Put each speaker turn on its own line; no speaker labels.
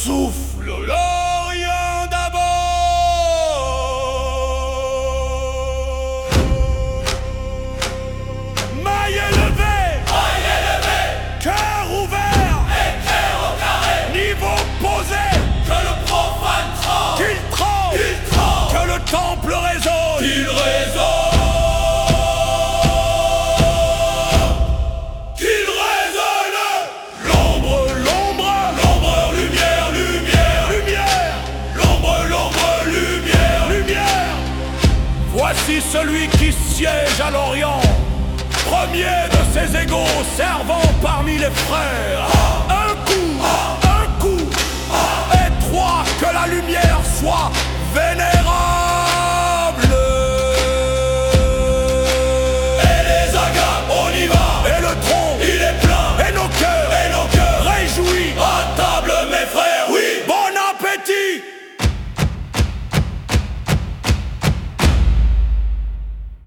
souffle l'Orient d'abord. Maille élevée, cœur ouvert,
éclair au carré,
niveau posé,
que le profane tremble,
qu'il tremble, que le temple résonne,
qu'il résonne.
Voici celui qui siège à l'Orient, premier de ses égaux, servant parmi les frères. Un coup, et trois, que la lumière soit vénère.